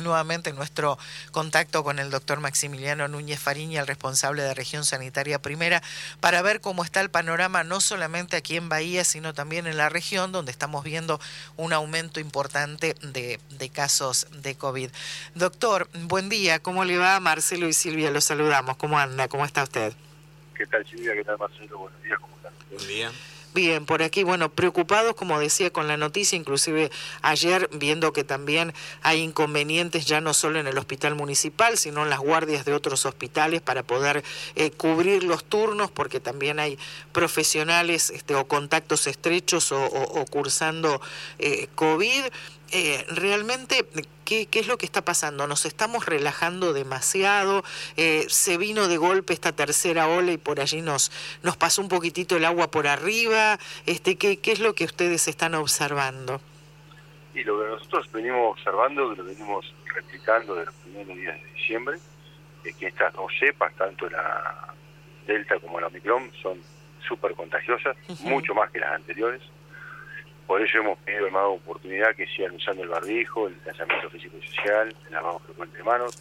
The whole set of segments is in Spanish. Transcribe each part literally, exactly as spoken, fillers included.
nuevamente nuestro contacto con el doctor Maximiliano Núñez Fariña, el responsable de Región Sanitaria Primera, para ver cómo está el panorama no solamente aquí en Bahía, sino también en la región, donde estamos viendo un aumento importante de, de casos de COVID. Doctor, buen día, ¿cómo le va? Marcelo y Silvia los saludamos. ¿Cómo anda? ¿Cómo está usted? ¿Qué tal, Silvia? ¿Qué tal, Marcelo? Buenos días, ¿cómo están? Buen día. Bien, por aquí, bueno, preocupados, como decía, con la noticia, inclusive ayer viendo que también hay inconvenientes ya no solo en el hospital municipal, sino en las guardias de otros hospitales para poder eh, cubrir los turnos, porque también hay profesionales este, o contactos estrechos o, o, o cursando eh, COVID. Eh, realmente, ¿qué, ¿qué es lo que está pasando? ¿Nos estamos relajando demasiado? Eh, ¿Se vino de golpe esta tercera ola y por allí nos, nos pasó un poquitito el agua por arriba? Este, ¿qué, ¿Qué es lo que ustedes están observando? Y lo que nosotros venimos observando, que lo venimos replicando de los primeros días de diciembre, es que estas dos cepas, tanto la Delta como la Omicron, son súper contagiosas, uh-huh. mucho más que las anteriores. Por eso hemos pedido en más oportunidad que sigan usando el barbijo, el distanciamiento físico y social, el lavado frecuente de manos.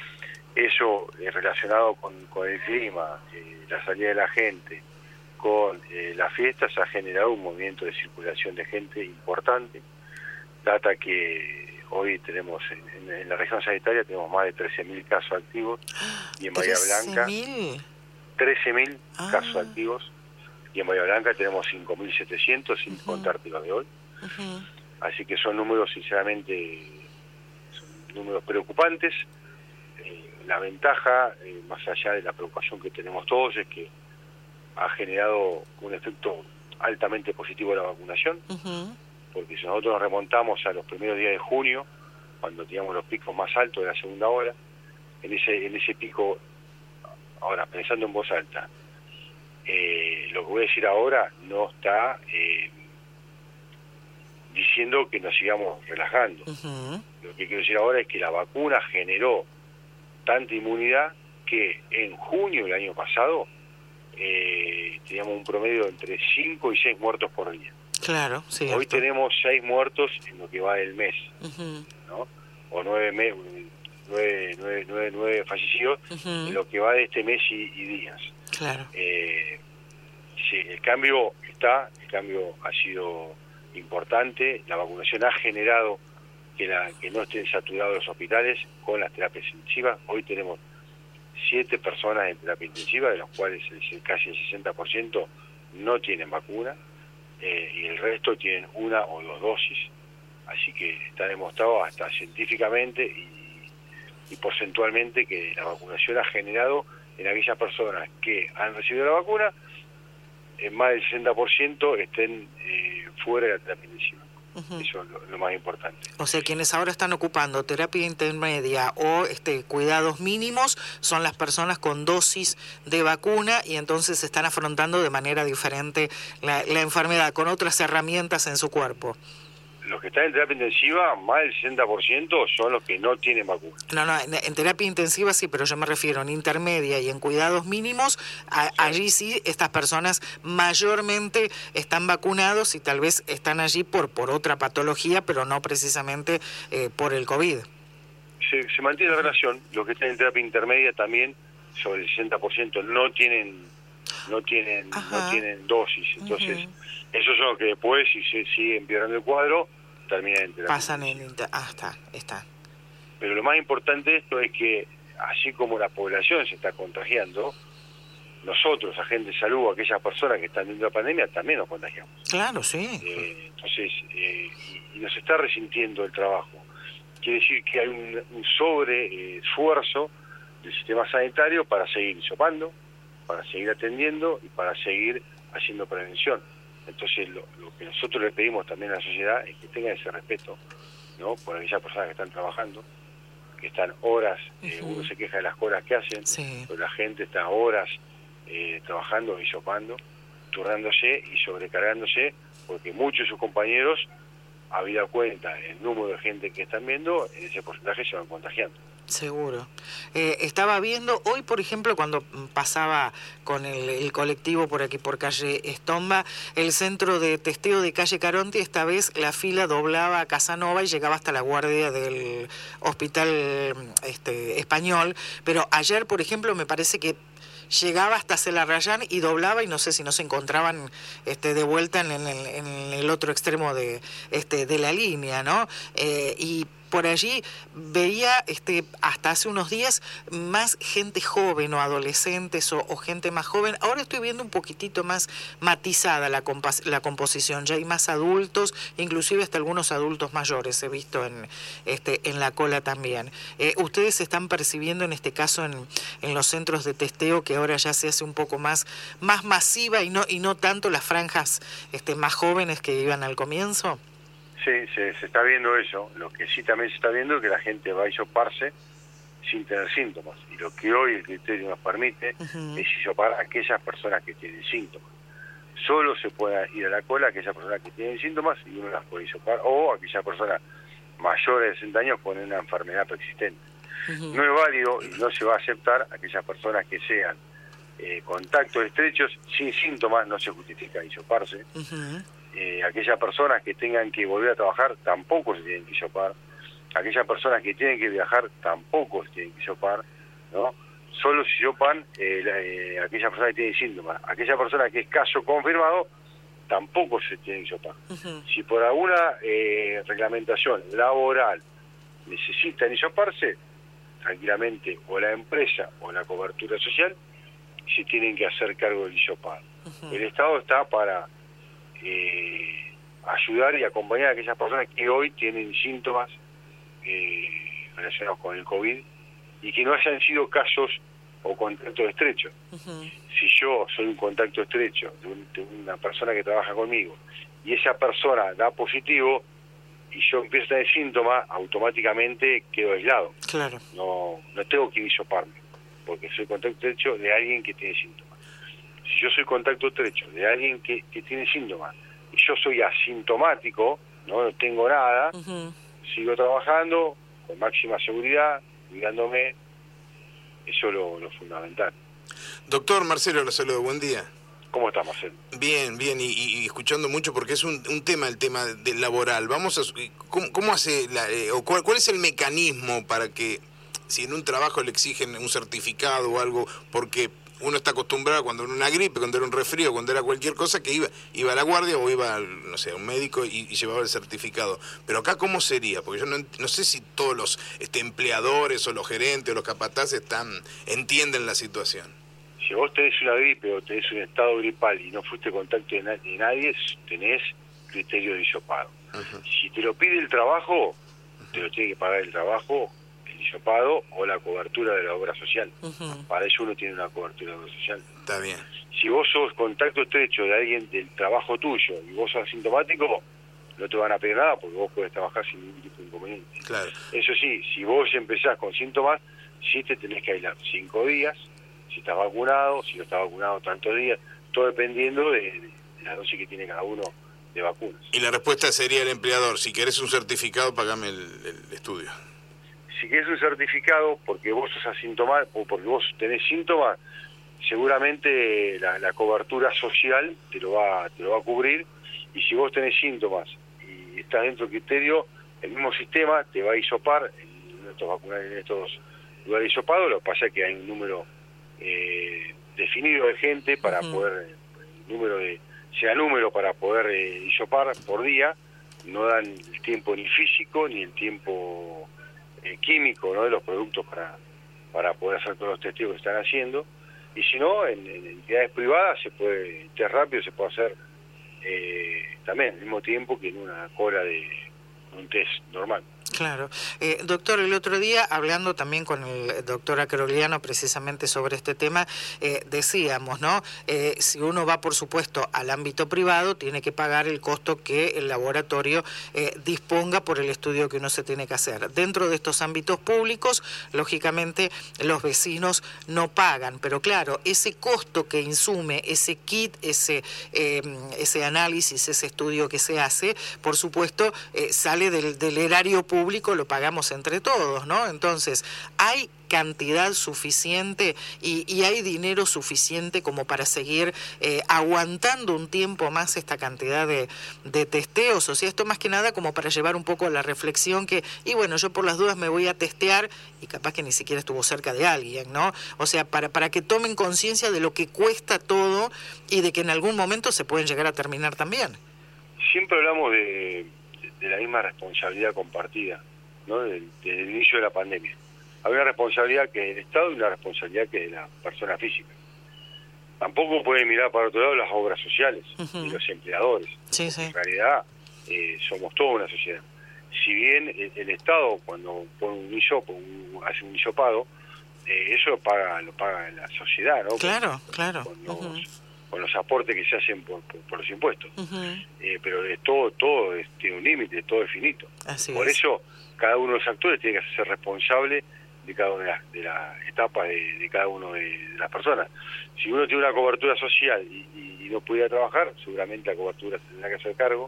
Eso es relacionado con, con el clima, eh, la salida de la gente, con eh, las fiestas, ha generado un movimiento de circulación de gente importante. Data que hoy tenemos en, en, en la región sanitaria tenemos más de trece mil casos activos y en Bahía Blanca trece mil ah. casos activos. Y en Bahía Blanca tenemos cinco mil setecientos, sin uh-huh. contarte los de hoy. Uh-huh. Así que son números, sinceramente, son números preocupantes. Eh, la ventaja, eh, más allá de la preocupación que tenemos todos, es que ha generado un efecto altamente positivo de la vacunación. Uh-huh. Porque si nosotros nos remontamos a los primeros días de junio, cuando teníamos los picos más altos de la segunda ola, en ese, en ese pico, ahora pensando en voz alta, Eh, lo que voy a decir ahora no está eh, diciendo que nos sigamos relajando. Uh-huh. Lo que quiero decir ahora es que la vacuna generó tanta inmunidad que en junio del año pasado eh, teníamos un promedio entre cinco y seis muertos por día. Claro, sí. Hoy tenemos seis muertos en lo que va del mes, uh-huh. ¿no? O nueve, me, nueve, nueve, nueve, nueve fallecidos uh-huh. en lo que va de este mes y, y días. Claro. Eh, sí, el cambio está, el cambio ha sido importante, la vacunación ha generado que, la, que no estén saturados los hospitales con las terapias intensivas. Hoy tenemos siete personas en terapia intensiva, de los cuales el, casi el sesenta por ciento no tienen vacuna, eh, y el resto tienen una o dos dosis. Así que está demostrado hasta científicamente y, y porcentualmente que la vacunación ha generado en aquellas personas que han recibido la vacuna, en más del sesenta por ciento estén eh, fuera de la terapia intensiva. Uh-huh. Eso es lo, lo más importante. O sea, quienes ahora están ocupando terapia intermedia o este cuidados mínimos son las personas con dosis de vacuna y entonces están afrontando de manera diferente la, la enfermedad, con otras herramientas en su cuerpo. Los que están en terapia intensiva, más del sesenta por ciento son los que no tienen vacuna. No, no, en, en terapia intensiva sí, pero yo me refiero en intermedia y en cuidados mínimos, a, sí. allí sí estas personas mayormente están vacunados y tal vez están allí por por otra patología, pero no precisamente eh, por el COVID. Se, se mantiene la relación, los que están en terapia intermedia también, sobre el sesenta por ciento no tienen no tienen Ajá. no tienen dosis, entonces uh-huh. esos son los que después, si se sigue empeorando el cuadro, terminan en terapia. Pasan en inter... Ah, está, está. Pero lo más importante de esto es que, así como la población se está contagiando, nosotros, agentes de salud, aquellas personas que están viendo la pandemia, también nos contagiamos. Claro, sí. Eh, entonces, eh, y, y nos está resintiendo el trabajo. Quiere decir que hay un, un sobre eh, esfuerzo del sistema sanitario para seguir hisopando, para seguir atendiendo y para seguir haciendo prevención. Entonces lo, lo que nosotros le pedimos también a la sociedad es que tengan ese respeto, ¿no? Por aquellas personas que están trabajando, que están horas, eh, uh-huh. uno se queja de las horas que hacen, sí. pero la gente está horas eh, trabajando, hisopando, turnándose y sobrecargándose, porque muchos de sus compañeros, habida cuenta el número de gente que están viendo, en ese porcentaje se van contagiando. Seguro. Eh, estaba viendo hoy, por ejemplo, cuando pasaba con el, el colectivo por aquí, por calle Estomba, el centro de testeo de calle Caronte, esta vez la fila doblaba a Casanova y llegaba hasta la guardia del hospital este, español, pero ayer, por ejemplo, me parece que llegaba hasta Celarrayán y doblaba, y no sé si no se encontraban este, de vuelta en el, en el otro extremo de, este, de la línea, ¿no? Eh, y por allí veía este, hasta hace unos días más gente joven o adolescentes o, o gente más joven. Ahora estoy viendo un poquitito más matizada la, compas la composición. Ya hay más adultos, inclusive hasta algunos adultos mayores he visto en, este, en la cola también. Eh, ¿Ustedes están percibiendo en este caso en, en los centros de testeo que ahora ya se hace un poco más, más masiva y no, y no tanto las franjas este, más jóvenes que iban al comienzo? Sí, se, se está viendo eso. Lo que sí también se está viendo es que la gente va a hisoparse sin tener síntomas. Y lo que hoy el criterio nos permite uh-huh. es hisopar a aquellas personas que tienen síntomas. Solo se puede ir a la cola a aquellas personas que tienen síntomas y uno las puede hisopar, o a aquellas personas mayores de sesenta años con una enfermedad persistente. Uh-huh. No es válido y no se va a aceptar a aquellas personas que sean eh, contactos estrechos sin síntomas, no se justifica hisoparse. Uh-huh. Eh, aquellas personas que tengan que volver a trabajar tampoco se tienen que hisopar, aquellas personas que tienen que viajar tampoco se tienen que hisopar, ¿no? Solo se hisopan eh, la, eh, aquellas personas que tienen síntomas. Aquella persona que es caso confirmado tampoco se tiene que hisopar. Uh-huh. Si por alguna eh, reglamentación laboral necesitan hisoparse, tranquilamente o la empresa o la cobertura social se tienen que hacer cargo del hisopado. Uh-huh. El Estado está para Eh, ayudar y acompañar a aquellas personas que hoy tienen síntomas eh, relacionados con el COVID y que no hayan sido casos o contactos estrechos. Uh-huh. Si yo soy un contacto estrecho de, un, de una persona que trabaja conmigo y esa persona da positivo y yo empiezo a tener síntomas, automáticamente quedo aislado. Claro. No, no tengo que hisoparme porque soy contacto estrecho de alguien que tiene síntomas. Si yo soy contacto estrecho de alguien que, que tiene síntomas y yo soy asintomático, no, no tengo nada, uh-huh. sigo trabajando con máxima seguridad, cuidándome, eso es lo, lo fundamental. Doctor Marcelo, lo saludo, buen día. ¿Cómo está, Marcelo? Bien, bien, y, y escuchando mucho porque es un, un tema, el tema del laboral. Vamos a, ¿cómo, cómo hace, la, eh, o cuál, cuál es el mecanismo para que, si en un trabajo le exigen un certificado o algo, porque uno está acostumbrado cuando era una gripe, cuando era un resfrío, cuando era cualquier cosa, que iba iba a la guardia o iba, no sé, a un médico y, y llevaba el certificado. Pero acá, ¿cómo sería? Porque yo no, no sé si todos los este, empleadores o los gerentes o los capataces están, entienden la situación. Si vos tenés una gripe o tenés un estado gripal y no fuiste contacto de, na de nadie, tenés criterio de hisopado. Uh-huh. Si te lo pide el trabajo, uh-huh. te lo tiene que pagar el trabajo, hisopado o la cobertura de la obra social. Uh-huh. Para eso uno tiene una cobertura de obra social. Está bien. Si vos sos contacto estrecho de alguien del trabajo tuyo y vos sos asintomático, no te van a pedir nada porque vos podés trabajar sin ningún tipo de inconveniente. Claro. Eso sí, si vos empezás con síntomas, sí te tenés que aislar cinco días, si estás vacunado, si no estás vacunado tantos días, todo dependiendo de, de, de la dosis que tiene cada uno de vacunas. Y la respuesta sería el empleador: si querés un certificado, pagame el, el estudio. Si querés un certificado porque vos sos asintomático o porque vos tenés síntomas, seguramente la, la cobertura social te lo va te lo va a cubrir, y si vos tenés síntomas y estás dentro del criterio, el mismo sistema te va a hisopar en estos vacunas, en estos lugares hisopados. Lo que pasa es que hay un número eh, definido de gente para uh-huh. poder, el número de, sea número para poder eh, hisopar por día, no dan el tiempo ni físico ni el tiempo eh, químico, ¿no?, de los productos para para poder hacer todos los testeos que están haciendo. Y si no, en, en entidades privadas se puede, test rápido se puede hacer eh, también al mismo tiempo que en una cola de un test normal. Claro. Eh, doctor, el otro día, hablando también con el doctor Acroliano precisamente sobre este tema, eh, decíamos, ¿no? Eh, si uno va, por supuesto, al ámbito privado, tiene que pagar el costo que el laboratorio eh, disponga por el estudio que uno se tiene que hacer. Dentro de estos ámbitos públicos, lógicamente, los vecinos no pagan, pero claro, ese costo que insume ese kit, ese, eh, ese análisis, ese estudio que se hace, por supuesto, eh, sale del, del erario público público lo pagamos entre todos, ¿no? Entonces, hay cantidad suficiente y, y hay dinero suficiente como para seguir eh, aguantando un tiempo más esta cantidad de, de testeos. O sea, esto más que nada como para llevar un poco la reflexión que, y bueno, yo por las dudas me voy a testear y capaz que ni siquiera estuvo cerca de alguien, ¿no? O sea, para, para que tomen conciencia de lo que cuesta todo y de que en algún momento se pueden llegar a terminar también. Siempre hablamos de, de, de la misma responsabilidad compartida, ¿no? Del, del inicio de la pandemia. Hay una responsabilidad que es del Estado y una responsabilidad que es de la persona física. Tampoco pueden mirar para otro lado las obras sociales uh-huh. y los empleadores. Sí, sí. En realidad eh, somos toda una sociedad. Si bien el, el Estado cuando pone un hisopo, un, hace un hisopado, eh, eso lo paga, lo paga la sociedad, ¿no? Claro, con, claro. Con los, uh-huh. con los aportes que se hacen por, por, por los impuestos. Uh-huh. Eh, pero es todo, todo es, tiene un límite, todo es finito. Así por es. eso cada uno de los actores tiene que ser responsable de cada una de las, de las etapas de, de cada uno de, de las personas. Si uno tiene una cobertura social y, y, y no pudiera trabajar, seguramente la cobertura se tendrá que hacer cargo,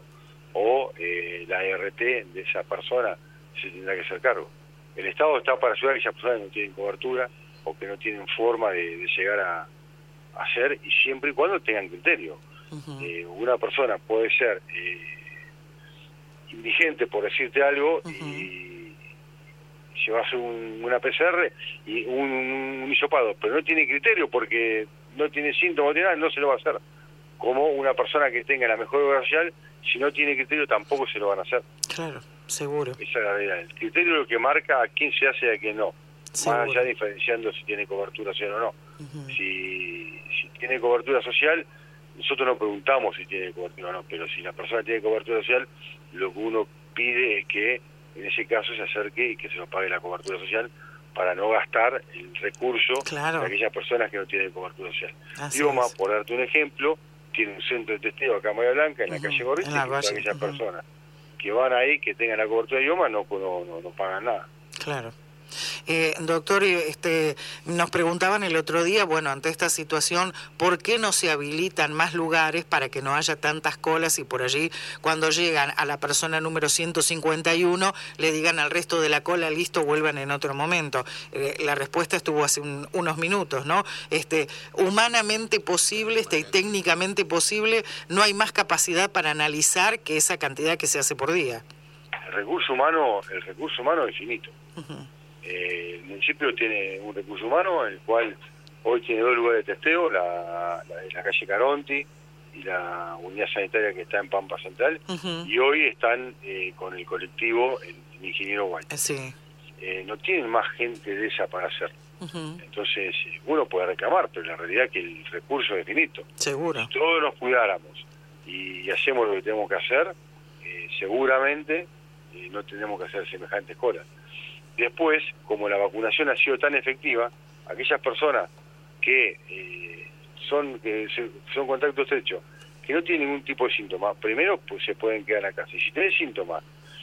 o eh, la E R T de esa persona se tendrá que hacer cargo. El Estado está para ayudar a aquellas personas que no tienen cobertura o que no tienen forma de, de llegar a, a hacer, y siempre y cuando tengan criterio. Uh-huh. eh, una persona puede ser eh, indigente, por decirte algo, uh-huh. y llevarse un, una P C R y un, un hisopado, pero no tiene criterio porque no tiene síntomas, no tiene nada, no se lo va a hacer. Como una persona que tenga la mejor obra social, si no tiene criterio tampoco se lo van a hacer. Claro, seguro. Esa es la realidad. El criterio es lo que marca a quién se hace y a quién no. Seguro. Más allá diferenciando si tiene cobertura social o no. Uh-huh. Si, si tiene cobertura social, nosotros no preguntamos si tiene cobertura o no, pero si la persona tiene cobertura social, lo que uno pide es que en ese caso se acerque y que se nos pague la cobertura social para no gastar el recurso claro. de aquellas personas que no tienen cobertura social. Así Dioma, es. por darte un ejemplo, tiene un centro de testeo acá en Bahía Blanca, en uh-huh. la calle Gorriti, que Valle, aquellas uh-huh. personas que van ahí, que tengan la cobertura de Dioma, no, no, no, no pagan nada. Claro. Eh, doctor, este, nos preguntaban el otro día, bueno, ante esta situación, ¿por qué no se habilitan más lugares para que no haya tantas colas y por allí, cuando llegan a la persona número ciento cincuenta y uno, le digan al resto de la cola, listo, vuelvan en otro momento? Eh, la respuesta estuvo hace un, unos minutos, ¿no? Este, humanamente posible, este, técnicamente posible, no hay más capacidad para analizar que esa cantidad que se hace por día. El recurso humano, el recurso humano es finito. Uh-huh. Eh, el municipio tiene un recurso humano, el cual hoy tiene dos lugares de testeo, la, la de la calle Caronti y la unidad sanitaria que está en Pampa Central, uh-huh. y hoy están eh, con el colectivo el, el ingeniero White. Sí. Eh, no tienen más gente de esa para hacer. Uh-huh. Entonces, uno puede reclamar, pero la realidad es que el recurso es finito. Seguro. Si todos nos cuidáramos y, y hacemos lo que tenemos que hacer, eh, seguramente eh, no tenemos que hacer semejantes colas. Después, como la vacunación ha sido tan efectiva, aquellas personas que eh, son que son contacto estrecho, que no tienen ningún tipo de síntoma, primero pues se pueden quedar en la casa. Y si tenés síntomas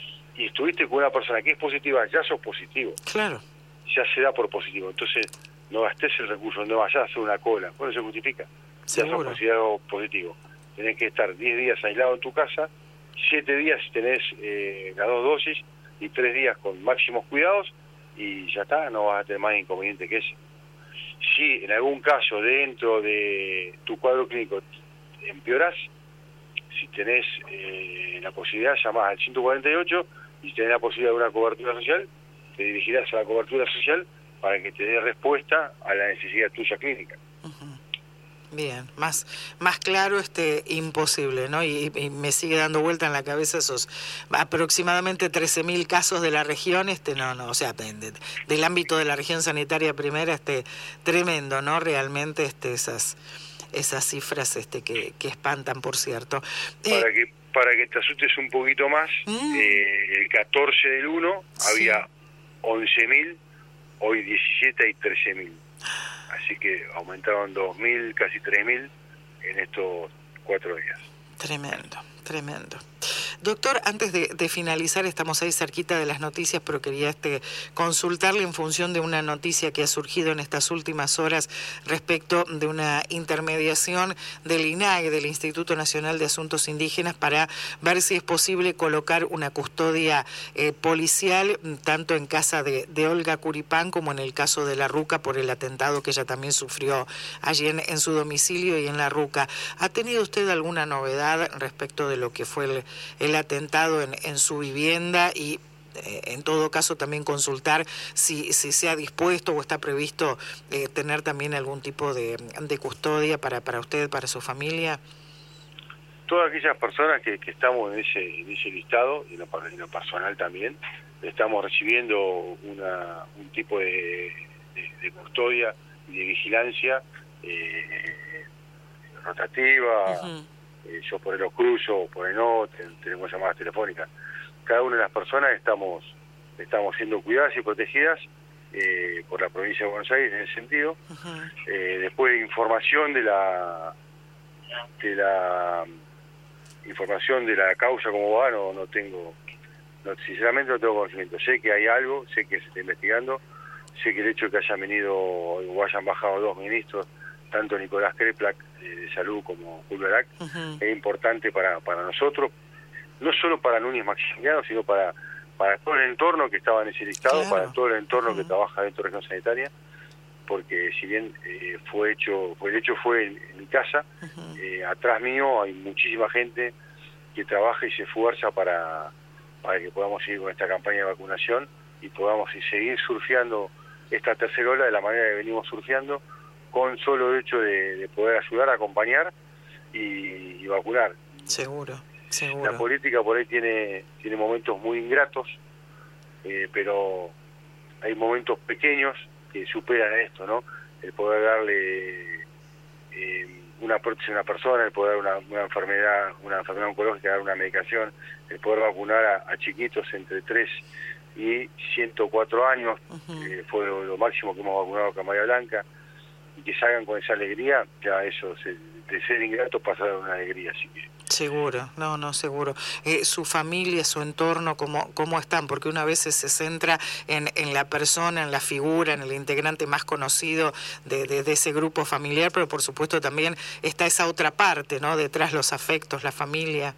y estuviste con una persona que es positiva, ya sos positivo. Claro. Ya se da por positivo. Entonces, no gastes el recurso, no vayas a hacer una cola. Bueno, se justifica. Seguro. Ya sos considerado positivo. Tenés que estar diez días aislado en tu casa, siete días si tenés eh, las dos dosis, y tres días con máximos cuidados, y ya está, no vas a tener más inconveniente que ese. Si en algún caso dentro de tu cuadro clínico empeorás, si tenés eh, la posibilidad, llamás al ciento cuarenta y ocho, y si tenés la posibilidad de una cobertura social, te dirigirás a la cobertura social para que te dé respuesta a la necesidad tuya clínica. Uh-huh. Bien, más más claro este imposible, ¿no? Y, y me sigue dando vuelta en la cabeza esos aproximadamente trece mil casos de la región, este no, no, o sea, de, de, del ámbito de la región sanitaria primera, este tremendo, ¿no? Realmente este esas esas cifras este que, que espantan, por cierto. Para eh, que para que te asustes un poquito más, mm. eh, el catorce del uno sí. había once mil, hoy diecisiete y trece mil. Así que aumentaron dos mil, casi tres mil en estos cuatro días. Tremendo, tremendo. Doctor, antes de, de finalizar, estamos ahí cerquita de las noticias, pero quería este, consultarle en función de una noticia que ha surgido en estas últimas horas respecto de una intermediación del I N A I, del Instituto Nacional de Asuntos Indígenas, para ver si es posible colocar una custodia eh, policial, tanto en casa de, de Olga Curipán como en el caso de La Ruca, por el atentado que ella también sufrió allí en, en su domicilio y en La Ruca. ¿Ha tenido usted alguna novedad respecto de lo que fue el, el atentado en, en su vivienda? Y eh, en todo caso también consultar si, si se ha dispuesto o está previsto eh, tener también algún tipo de, de custodia para, para usted, para su familia. Todas aquellas personas que, que estamos en ese, en ese listado, y en lo, en lo personal también, estamos recibiendo una, un tipo de, de, de custodia y de vigilancia eh, rotativa. Uh-huh. eh, yo por el los cruzo, por el no, tenemos llamadas telefónicas. Cada una de las personas estamos estamos siendo cuidadas y protegidas eh, por la provincia de Buenos Aires en ese sentido. Uh-huh. eh, después de información de la de la información de la causa como va, no, no tengo, no, sinceramente no tengo conocimiento. Sé que hay algo, sé que se está investigando, sé que el hecho de que hayan venido o hayan bajado dos ministros, tanto Nicolás Kreplak eh, de Salud como Julio Arac, uh-huh. es importante para, para nosotros, no solo para Núñez Maximiliano, sino para, para todo el entorno que estaba en ese listado, claro. para todo el entorno uh-huh. que trabaja dentro de la región sanitaria, porque si bien eh, fue hecho, fue el hecho fue en, en mi casa, uh-huh. eh, atrás mío hay muchísima gente que trabaja y se esfuerza para, para que podamos seguir con esta campaña de vacunación y podamos seguir surfeando esta tercera ola de la manera que venimos surfeando, con solo el hecho de, de poder ayudar, acompañar y, y vacunar. Seguro, seguro. La política por ahí tiene, tiene momentos muy ingratos, eh, pero hay momentos pequeños que superan esto, ¿no? El poder darle eh, una prótesis a una persona, el poder dar una, una enfermedad, una enfermedad oncológica, dar una medicación, el poder vacunar a, a chiquitos entre tres y ciento cuatro años, uh-huh. eh, fue lo, lo máximo que hemos vacunado con María Blanca, y que salgan con esa alegría, ya eso, se, de ser ingrato pasar a una alegría, así que... Seguro, no, no, seguro. Eh, su familia, su entorno, ¿cómo, cómo están? Porque una vez se centra en, en la persona, en la figura, en el integrante más conocido de, de, de ese grupo familiar, pero por supuesto también está esa otra parte, ¿no? Detrás los afectos, la familia.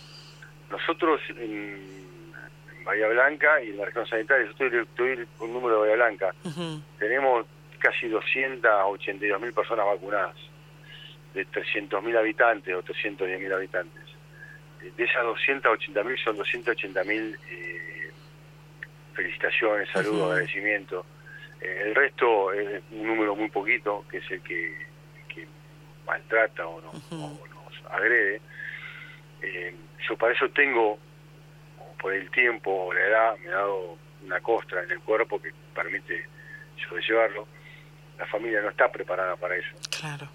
Nosotros en, en Bahía Blanca y en la región sanitaria, yo estoy, estoy con un número de Bahía Blanca, uh-huh. tenemos casi doscientas ochenta y dos mil personas vacunadas, de trescientos mil habitantes o trescientos diez mil habitantes. De esas doscientas ochenta mil son doscientos ochenta mil eh, felicitaciones, saludos, uh-huh. agradecimientos. Eh, el resto es un número muy poquito, que es el que, que maltrata o, no, uh-huh. o nos agrede. Eh, yo para eso tengo, por el tiempo o la edad, me ha dado una costra en el cuerpo que permite sobrellevarlo. La familia no está preparada para eso. Claro.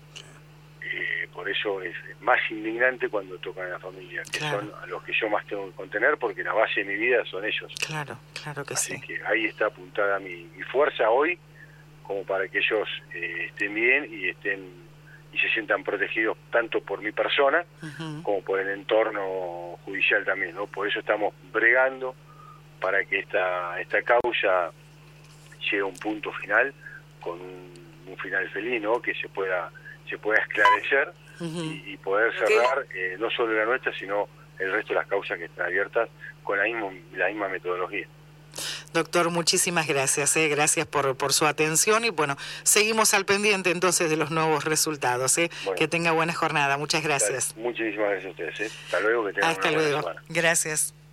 Eh, por eso es más indignante cuando tocan a la familia, que claro. son a los que yo más tengo que contener, porque la base de mi vida son ellos. Claro, claro que Así sí. que ahí está apuntada mi, mi fuerza hoy, como para que ellos eh, estén bien y estén y se sientan protegidos tanto por mi persona uh-huh. como por el entorno judicial también, ¿no? Por eso estamos bregando para que esta esta causa llegue a un punto final, con un, un final feliz, ¿no? Que se pueda se pueda esclarecer uh-huh. y, y poder cerrar eh, no solo la nuestra, sino el resto de las causas que están abiertas con la misma, la misma metodología. Doctor, muchísimas gracias, ¿eh? gracias por, por su atención y bueno, seguimos al pendiente entonces de los nuevos resultados. ¿eh? Bueno, que tenga buena jornada, muchas gracias. Muchísimas gracias a ustedes. ¿eh? Hasta luego, que tengan Hasta una buena luego. semana. Gracias.